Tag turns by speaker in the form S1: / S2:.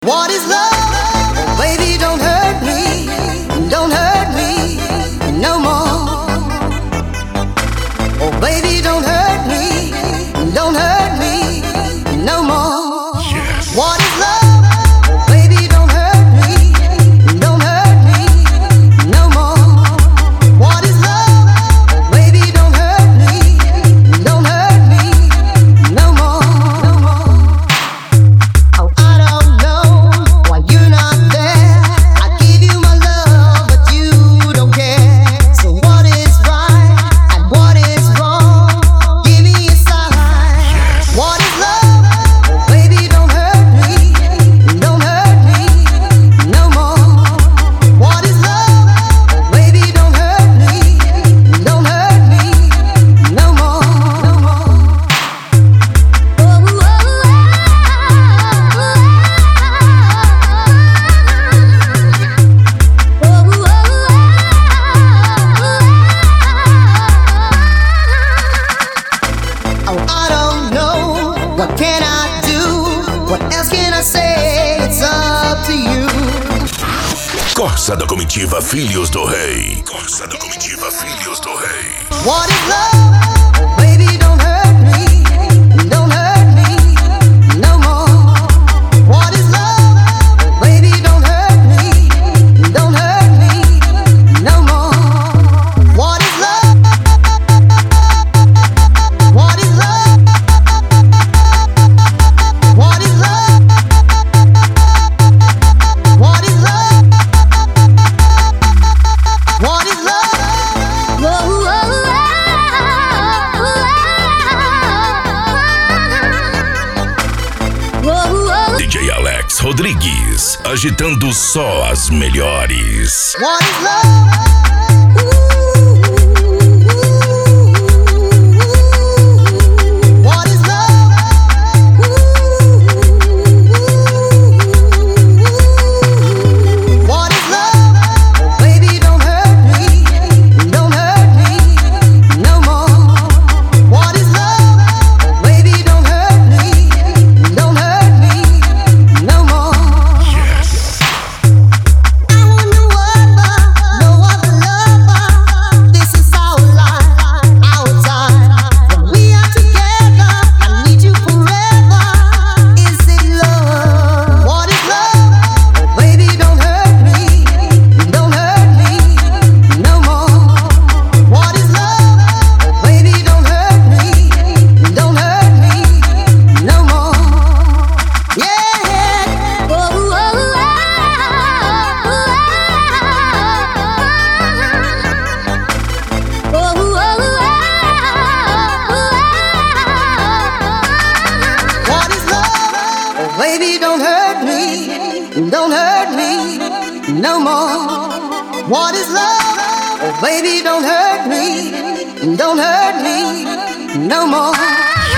S1: What is love? Oh, baby, don't hurt me. Don't hurt me no more. Oh, baby, don't hurt me. Don't hurt me no more.
S2: Yes.
S1: What is love? Oh, baby, don't hurt me. Don't hurt me no more. What is love? Oh, baby, don't hurt me. Don't hurt me no more. Oh, I don't know why you're not there. I give you my love, but you don't care. So what is right and what is wrong? Give me a sign. What is love? Oh, baby, don't hurt me. Don't hurt me no more. What is love? Oh, baby, don't hurt me. Don't hurt me no more. Oh, I don't know. What can I do? What else can I say? It's up to you.
S2: Corsa da comitiva Filhos do Rei. Corsa da comitiva Filhos do Rei.
S1: What is love? Oh, baby, don't hurt me. Don't hurt me no more. What is love? Oh, baby, don't hurt me. Don't hurt me no more. What is love? What is love? What is love? What is love? What is
S2: DJ Alex Rodrigues, agitando só as melhores.
S1: What is love? What is love? What is love? Oh, baby, don't hurt me. Don't hurt me no more. What is love? Oh, baby, don't hurt me. Don't hurt me no more. I want no other, no other lover. This is our life, our time. When we are together, I need you forever. Is it love? What is love? Oh, baby, don't hurt me. Don't hurt me no more. What is love? Oh, baby, don't hurt me. Don't hurt me no more. Yeah. What is love? Oh, baby, don't hurt me. Don't hurt me no more. What is love? Oh, baby, don't hurt me. Don't hurt me no more.